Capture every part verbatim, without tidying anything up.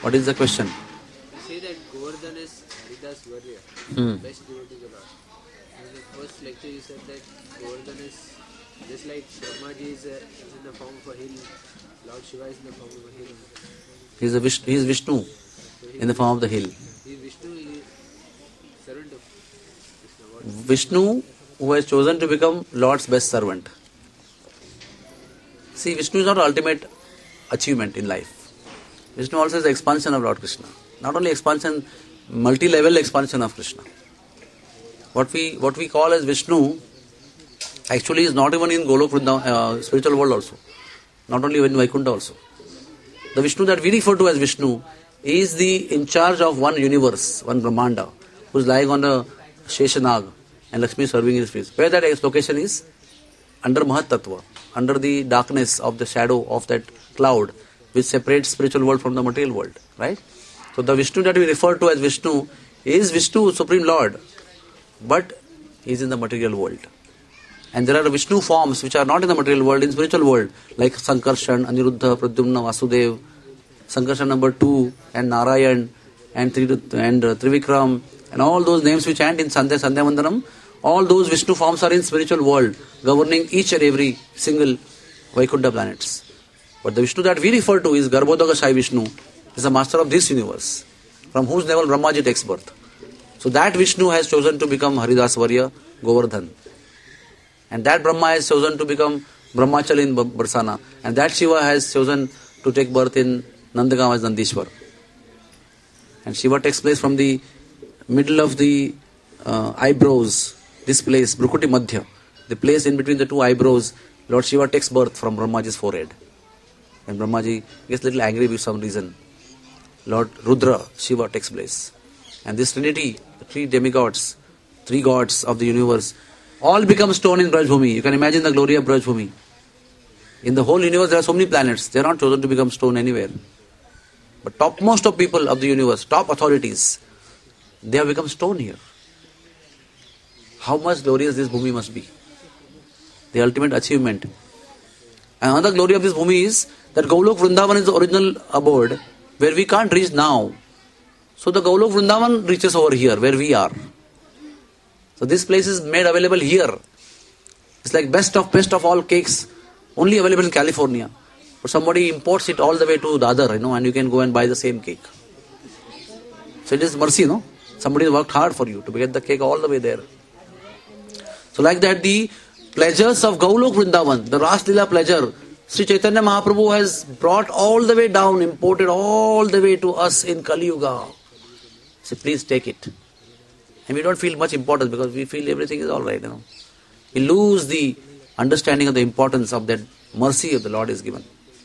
What is the question? You say that Govardhan is Haridas Varya, Hmm. best devotee of the Lord. In the first lecture you said that Govardhan is just like Brahmaji is, a, is in the form of a hill, Lord Shiva is in the form of a hill. He is, a Vish- he is Vishnu So he in the is form of the hill. He is Vishnu, he is servant of Krishna. What? Vishnu, who has chosen to become Lord's best servant. See, Vishnu is not ultimate achievement in life. Vishnu also is the expansion of Lord Krishna. Not only expansion, multi-level expansion of Krishna. What we what we call as Vishnu actually is not even in Golok Vrindavan, uh, spiritual world also. Not only in Vaikuntha also. The Vishnu that we refer to as Vishnu is the in charge of one universe, one Brahmanda, who is lying on the Sheshanag and Lakshmi serving his face. Where that location is? Under Mahat Tattva, under the darkness of the shadow of that cloud which separates spiritual world from the material world. Right? So the Vishnu that we refer to as Vishnu is Vishnu, Supreme Lord, but he is in the material world. And there are Vishnu forms which are not in the material world, in spiritual world, like Sankarshan, Aniruddha, Pradyumna, Vasudev, Sankarshan number two, and Narayan, and, Tri, and uh, Trivikram, and all those names we chant in Sandhya, Sandhya Mandaram, all those Vishnu forms are in spiritual world, governing each and every single Vaikuntha planets. But the Vishnu that we refer to is Garbhodaka Sai Vishnu, is the master of this universe, from whose level Brahmaji takes birth. So that Vishnu has chosen to become Haridas Varya, Govardhan. And that Brahma has chosen to become Brahmachal in Barsana. And that Shiva has chosen to take birth in Nandagam as Nandishwar. And Shiva takes place from the middle of the uh, eyebrows. This place, Brukuti Madhya, the place in between the two eyebrows, Lord Shiva takes birth from Brahmaji's forehead. And Brahmaji gets a little angry for some reason. Lord Rudra, Shiva takes place. And this trinity, the three demigods, three gods of the universe, all become stone in Brajbhumi. You can imagine the glory of Brajbhumi. In the whole universe there are so many planets. They are not chosen to become stone anywhere. But topmost of people of the universe, top authorities, they have become stone here. How much glorious this Bhumi must be. The ultimate achievement. And another glory of this Bhumi is that Golok Vrindavan is the original abode where we can't reach now. So the Golok Vrindavan reaches over here where we are. So this place is made available here. It's like best of best of all cakes, only available in California. But somebody imports it all the way to Dadar, you know, and you can go and buy the same cake. So it is mercy, no? Somebody has worked hard for you to get the cake all the way there. So like that, the pleasures of Gaulok Vrindavan, the Ras Leela pleasure, Sri Chaitanya Mahaprabhu has brought all the way down, imported all the way to us in Kali Yuga. So please take it. And we don't feel much importance because we feel everything is all right, you know. We lose the understanding of the importance of that mercy of the Lord is given.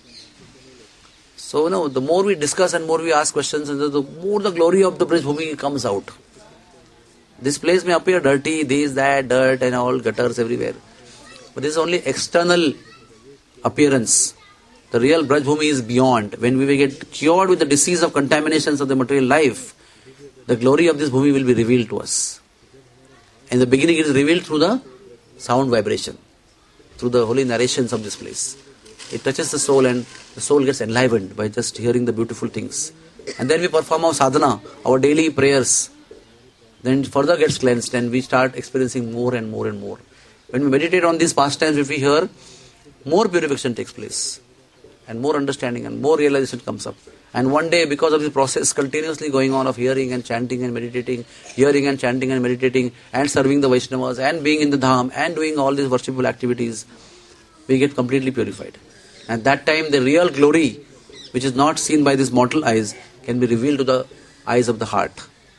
So, you know, the more we discuss and more we ask questions, the more the glory of the Braj Bhumi comes out. This place may appear dirty, this, that, dirt and all gutters everywhere. But this is only external appearance. The real Braj Bhumi is beyond. When we will get cured with the disease of contaminations of the material life, the glory of this Bhumi will be revealed to us. In the beginning it is revealed through the sound vibration, through the holy narrations of this place. It touches the soul and the soul gets enlivened by just hearing the beautiful things. And then we perform our sadhana, our daily prayers. Then it further gets cleansed and we start experiencing more and more and more. When we meditate on these pastimes, if we hear, more purification takes place. And more understanding and more realization comes up. And one day, because of this process continuously going on of hearing and chanting and meditating, hearing and chanting and meditating, and serving the Vaishnavas, and being in the Dham, and doing all these worshipful activities, we get completely purified. At that time, the real glory, which is not seen by these mortal eyes, can be revealed to the eyes of the heart.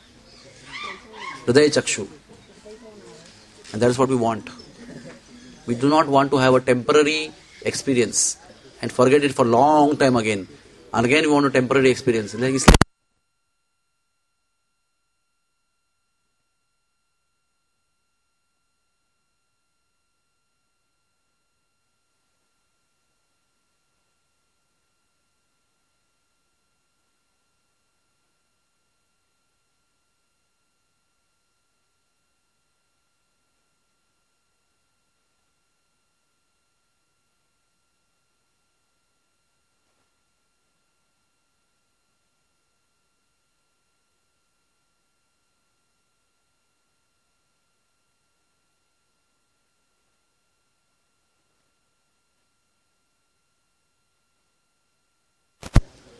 Hridaya Chakshu. And that is what we want. We do not want to have a temporary experience and forget it for a long time again. And again we want a temporary experience. It's like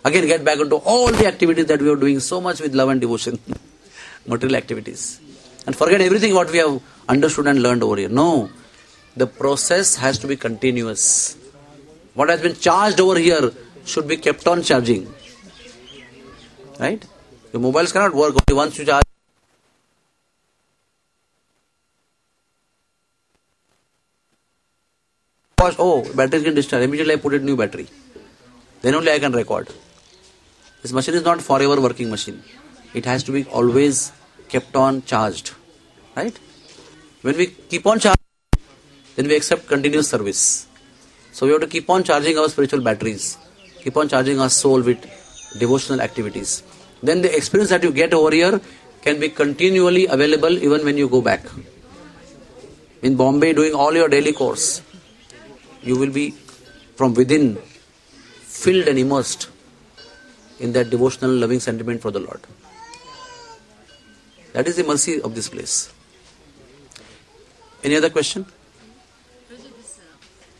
Again get back into all the activities that we are doing so much with love and devotion. Material activities. And forget everything what we have understood and learned over here. No. The process has to be continuous. What has been charged over here should be kept on charging. Right? Your mobiles cannot work only once you charge. Oh, battery can discharge. Immediately I put it new battery. Then only I can record. This machine is not forever working machine. It has to be always kept on charged. Right? When we keep on charging, then we accept continuous service. So we have to keep on charging our spiritual batteries. Keep on charging our soul with devotional activities. Then the experience that you get over here can be continually available even when you go back. In Bombay, doing all your daily course, you will be from within filled and immersed in that devotional loving sentiment for the Lord. That is the mercy of this place. Any other question? Roger, this, uh,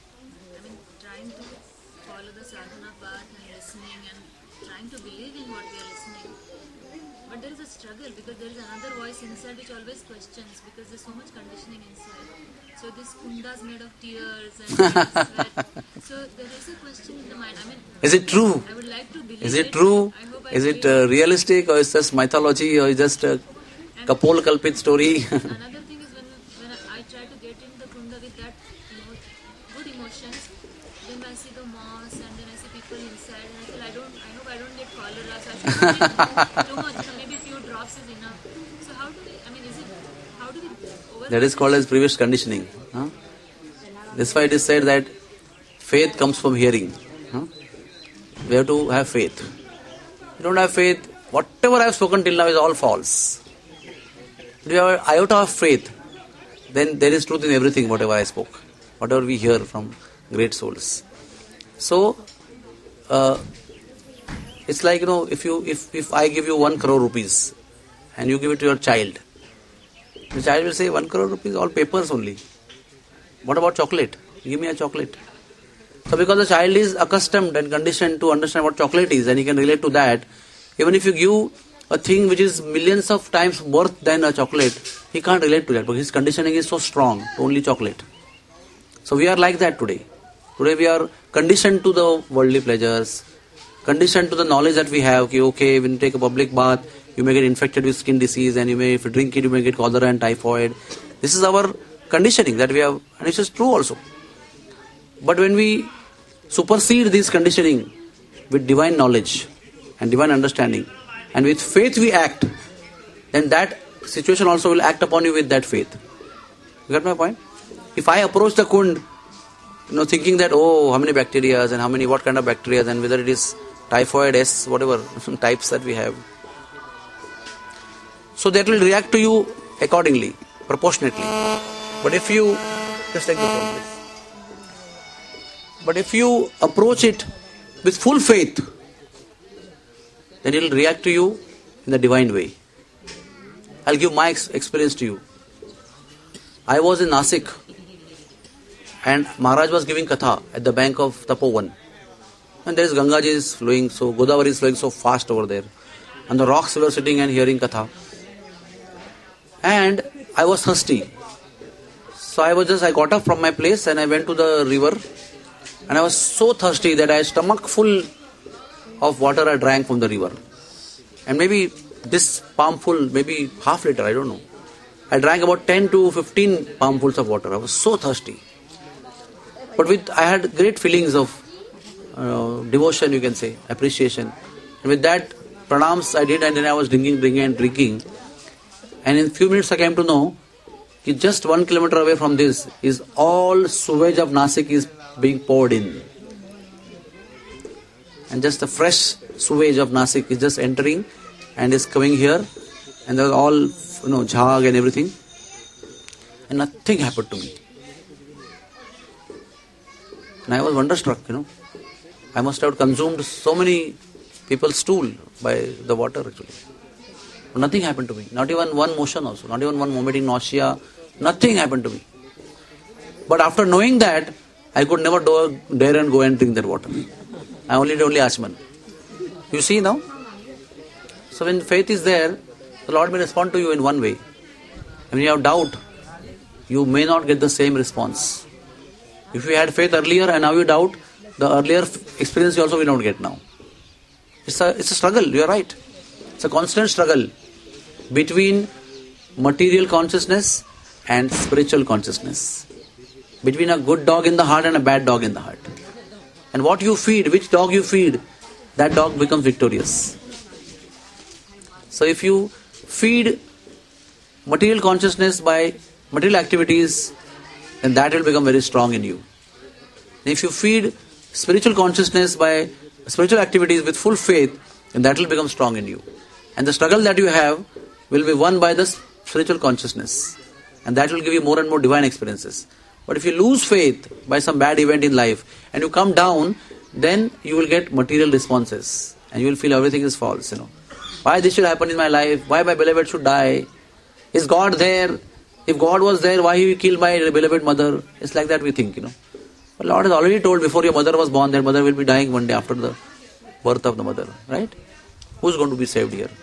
I mean, trying to follow the sadhana path and listening and trying to believe in what we are listening. But there is a struggle because there is another voice inside which always questions because there is so much conditioning inside. So this kunda is made of tears and sweat. So there is a question in the mind. I mean, is it true? I would like to believe Is it true? I hope I is it believe uh, realistic or is it just mythology or is it just a Kapol Kalpit story? Another thing is when when I try to get in the kunda with that emo- good emotions, then I see the moss and then I see people inside and I feel I don't, I hope I don't get cholera, so I should not drink too much, so maybe a few drops is enough. So how do we, I mean, is it, how do we overcome That is called as previous conditioning. Huh? That's why it is said that faith comes from hearing. Huh? We have to have faith. If you don't have faith, whatever I have spoken till now is all false. If you have an iota of faith, then there is truth in everything, whatever I spoke, whatever we hear from great souls. So, uh, it's like, you know, if you if, if I give you one crore rupees and you give it to your child, the child will say, one crore rupees, all papers only. What about chocolate? Give me a chocolate. So because the child is accustomed and conditioned to understand what chocolate is and he can relate to that, even if you give a thing which is millions of times worth than a chocolate, he can't relate to that because his conditioning is so strong to only chocolate. So we are like that today. Today we are conditioned to the worldly pleasures, conditioned to the knowledge that we have. Okay, okay, when you take a public bath, you may get infected with skin disease, and you may, if you drink it, you may get cholera and typhoid. This is our conditioning that we have, and it is true also. But when we supersede this conditioning with divine knowledge and divine understanding, and with faith we act, then that situation also will act upon you with that faith. You got my point? If I approach the kund, you know, thinking that, oh, how many bacteria and how many, what kind of bacteria, and whether it is typhoid, S, whatever types that we have. So that will react to you accordingly, proportionately. But if you, just take this one, please. But if you approach it with full faith, then it will react to you in the divine way. I'll give my ex- experience to you. I was in Nasik and Maharaj was giving katha at the bank of Tapovan. And there is Gangaji is flowing, so Godavari is flowing so fast over there. On the rocks we were sitting and hearing katha. And I was thirsty. So I was just, I got up from my place and I went to the river. And I was so thirsty that I had stomach full of water I drank from the river. And maybe this palmful, maybe half liter, I don't know. I drank about ten to fifteen palmfuls of water. I was so thirsty. But with I had great feelings of uh, devotion, you can say, appreciation. And with that, pranams I did, and then I was drinking, drinking and drinking. And in few minutes I came to know that just one kilometer away from this is all sewage of Nasik is being poured in. And just the fresh sewage of Nasik is just entering and is coming here. And there's all, you know, jhag and everything. And nothing happened to me. And I was wonderstruck, you know. I must have consumed so many people's stool by the water actually. But nothing happened to me. Not even one motion also. Not even one vomiting, nausea. Nothing happened to me. But after knowing that, I could never do, dare and go and drink that water. I only did only Achman. You see now? So when faith is there, the Lord may respond to you in one way. And when you have doubt, you may not get the same response. If you had faith earlier and now you doubt, the earlier experience you also will not get now. It's a, it's a struggle, you are right. It's a constant struggle between material consciousness and spiritual consciousness. Between a good dog in the heart and a bad dog in the heart. And what you feed, which dog you feed, that dog becomes victorious. So if you feed material consciousness by material activities, then that will become very strong in you. If you feed spiritual consciousness by spiritual activities with full faith, then that will become strong in you. And the struggle that you have will be won by the spiritual consciousness. And that will give you more and more divine experiences. But if you lose faith by some bad event in life and you come down, then you will get material responses. And you will feel everything is false, you know. Why this should happen in my life? Why my beloved should die? Is God there? If God was there, why he killed my beloved mother? It's like that we think, you know. But Lord has already told before your mother was born, that mother will be dying one day after the birth of the mother, right? Who's going to be saved here?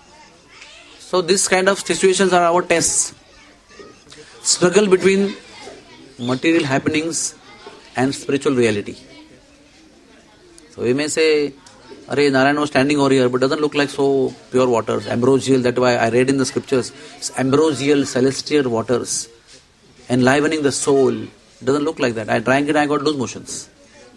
So this kind of situations are our tests. Struggle between material happenings and spiritual reality. So we may say, Arey, Narayan was standing over here, but doesn't look like so pure waters, ambrosial. That's why I read in the scriptures, it's ambrosial, celestial waters, enlivening the soul. It doesn't look like that. I drank it, I got loose motions.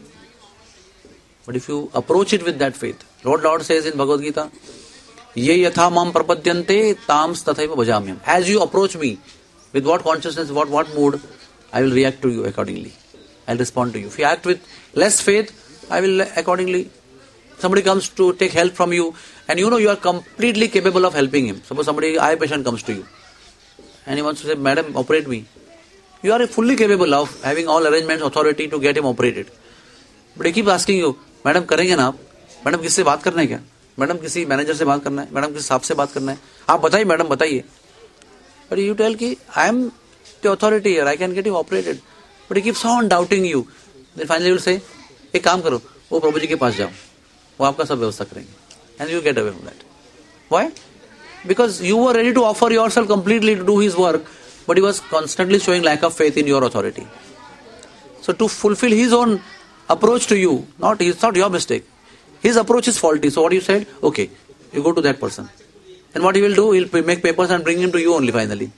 But if you approach it with that faith, Lord Lord says in Bhagavad Gita, Ye yatha mam prapadyante tams tathaiva bhajamyam. As you approach me, with what consciousness, what, what mood, I will react to you accordingly. I will respond to you. If you act with less faith, I will accordingly. Somebody comes to take help from you and you know you are completely capable of helping him. Suppose somebody, eye patient comes to you and he wants to say, Madam, operate me. You are fully capable of having all arrangements, authority to get him operated. But he keeps asking you, Madam, करेंगे ना आप? Madam, किससे बात करना है क्या? Madam, किसी manager से बात करना है? Madam, किसी साहब से बात करना है? आप बताइए, Madam, बताइए. But you tell कि I am the authority here, I can get him operated. But he keeps on doubting you. Then finally he will say, एक काम करो, वो प्रभु जी के पास जाओ. वो आपका सब व्यवस्था करेंगे. And you get away from that. Why? Because you were ready to offer yourself completely to do his work, but he was constantly showing lack of faith in your authority. So to fulfill his own approach to you, not it's not your mistake. His approach is faulty. So what you said, okay, you go to that person. And what he will do, he'll make papers and bring him to you only finally.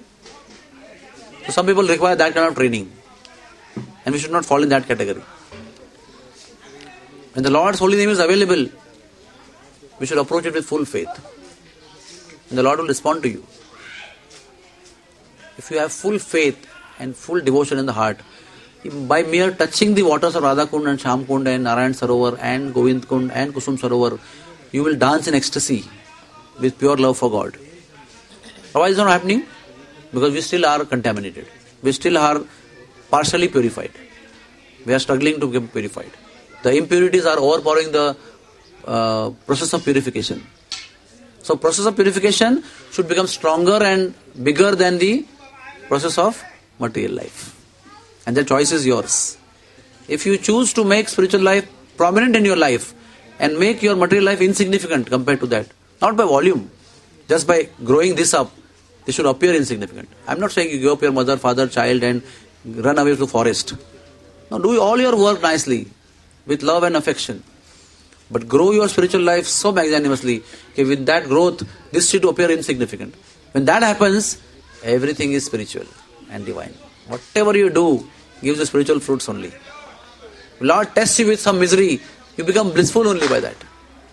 So some people require that kind of training. And we should not fall in that category. When the Lord's holy name is available, we should approach it with full faith. And the Lord will respond to you. If you have full faith and full devotion in the heart, by mere touching the waters of Radha Kund and Sham Kund and Narayan Sarovar and Govind Kund and Kusum Sarovar, you will dance in ecstasy with pure love for God. Why is it not happening? Because we still are contaminated. We still are partially purified. We are struggling to become purified. The impurities are overpowering the uh, process of purification. So process of purification should become stronger and bigger than the process of material life. And the choice is yours. If you choose to make spiritual life prominent in your life and make your material life insignificant compared to that, not by volume, just by growing this up, this should appear insignificant. I'm not saying you give up your mother, father, child and run away to the forest. No, do all your work nicely with love and affection. But grow your spiritual life so magnanimously that with that growth, this should appear insignificant. When that happens, everything is spiritual and divine. Whatever you do gives you spiritual fruits only. Lord tests you with some misery, you become blissful only by that.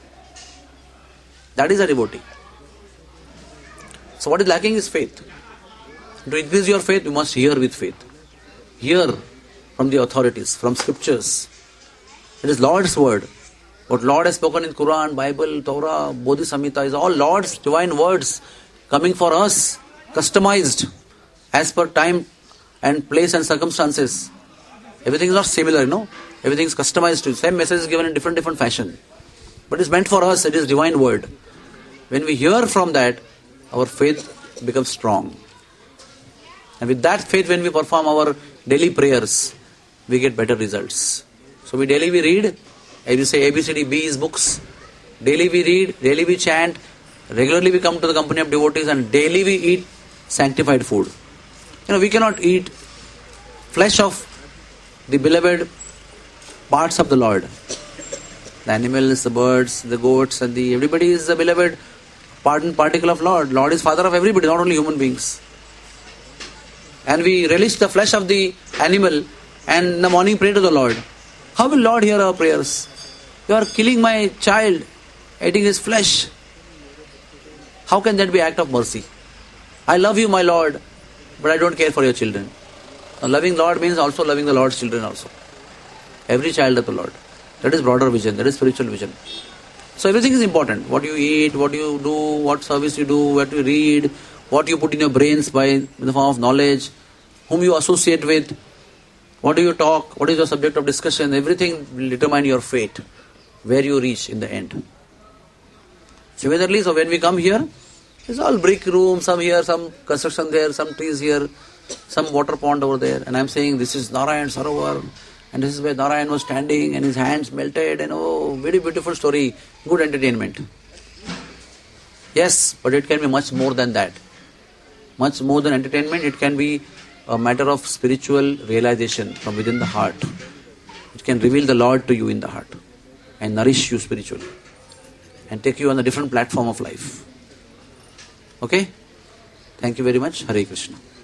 That is a devotee. So what is lacking is faith. To increase your faith, you must hear with faith. Hear from the authorities, from scriptures. It is Lord's word. What Lord has spoken in Quran, Bible, Torah, Bodhi Samhita is all Lord's divine words coming for us, customized as per time and place and circumstances. Everything is not similar, you know. Everything is customized to. Same message is given in different different fashion. But it's meant for us, it is divine word. When we hear from that, our faith becomes strong. And with that faith, when we perform our daily prayers, we get better results. So we daily we read, as you say, A B C D, B is books, Daily we read, daily we chant, regularly we come to the company of devotees, and daily we eat sanctified food. You know, we cannot eat flesh of the beloved parts of the Lord. The animals, the birds, the goats, and the everybody is the beloved part and particle of Lord. Lord is Father of everybody, not only human beings. And we relish the flesh of the animal and in the morning pray to the Lord. How will Lord hear our prayers? You are killing my child, eating his flesh. How can that be act of mercy? I love you, my Lord, but I don't care for your children. A loving Lord means also loving the Lord's children also. Every child of the Lord. That is broader vision, that is spiritual vision. So everything is important. What you eat, what you do, what service you do, what you read, what you put in your brains by in the form of knowledge, whom you associate with, what do you talk, what is your subject of discussion, everything will determine your fate, where you reach in the end. Similarly, so when we come here, it's all brick room, some here, some construction there, some trees here, some water pond over there, and I'm saying this is Narayan Sarovar, and this is where Narayan was standing and his hands melted, and oh, very beautiful story, good entertainment. Yes, but it can be much more than that. Much more than entertainment, it can be a matter of spiritual realization from within the heart. It can reveal the Lord to you in the heart and nourish you spiritually and take you on a different platform of life. Okay? Thank you very much. Hare Krishna.